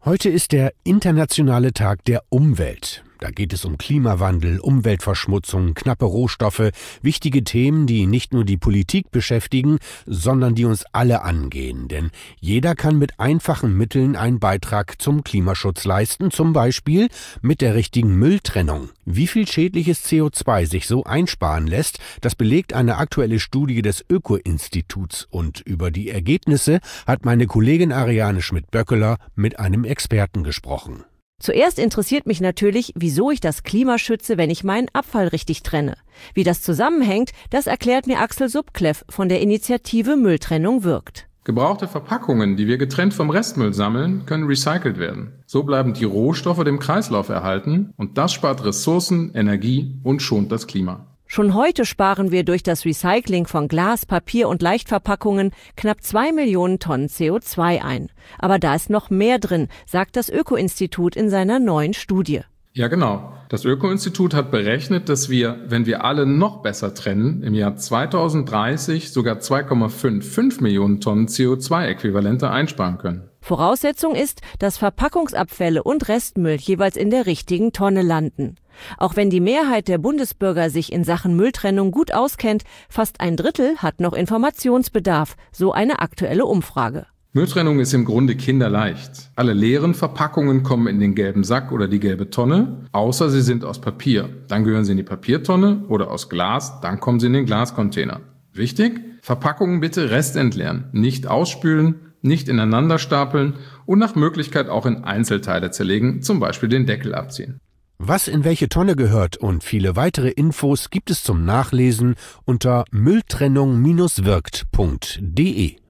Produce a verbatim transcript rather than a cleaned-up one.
Heute ist der Internationale Tag der Umwelt. Da geht es um Klimawandel, Umweltverschmutzung, knappe Rohstoffe, wichtige Themen, die nicht nur die Politik beschäftigen, sondern die uns alle angehen. Denn jeder kann mit einfachen Mitteln einen Beitrag zum Klimaschutz leisten, zum Beispiel mit der richtigen Mülltrennung. Wie viel schädliches C O zwei sich so einsparen lässt, das belegt eine aktuelle Studie des Öko-Instituts. Und über die Ergebnisse hat meine Kollegin Ariane Schmidt-Böckeler mit einem Experten gesprochen. Zuerst interessiert mich natürlich, wieso ich das Klima schütze, wenn ich meinen Abfall richtig trenne. Wie das zusammenhängt, das erklärt mir Axel Subkleff von der Initiative Mülltrennung wirkt. Gebrauchte Verpackungen, die wir getrennt vom Restmüll sammeln, können recycelt werden. So bleiben die Rohstoffe dem Kreislauf erhalten und das spart Ressourcen, Energie und schont das Klima. Schon heute sparen wir durch das Recycling von Glas, Papier und Leichtverpackungen knapp zwei Millionen Tonnen C O zwei ein. Aber da ist noch mehr drin, sagt das Öko-Institut in seiner neuen Studie. Ja, genau. Das Öko-Institut hat berechnet, dass wir, wenn wir alle noch besser trennen, im Jahr zweitausenddreißig sogar zwei Komma fünfundfünfzig Millionen Tonnen C O zwei Äquivalente einsparen können. Voraussetzung ist, dass Verpackungsabfälle und Restmüll jeweils in der richtigen Tonne landen. Auch wenn die Mehrheit der Bundesbürger sich in Sachen Mülltrennung gut auskennt, fast ein Drittel hat noch Informationsbedarf, so eine aktuelle Umfrage. Mülltrennung ist im Grunde kinderleicht. Alle leeren Verpackungen kommen in den gelben Sack oder die gelbe Tonne, außer sie sind aus Papier. Dann gehören sie in die Papiertonne oder aus Glas, dann kommen sie in den Glascontainer. Wichtig? Verpackungen bitte restentleeren, nicht ausspülen, nicht ineinander stapeln und nach Möglichkeit auch in Einzelteile zerlegen, zum Beispiel den Deckel abziehen. Was in welche Tonne gehört und viele weitere Infos gibt es zum Nachlesen unter mülltrennung Bindestrich wirkt Punkt de.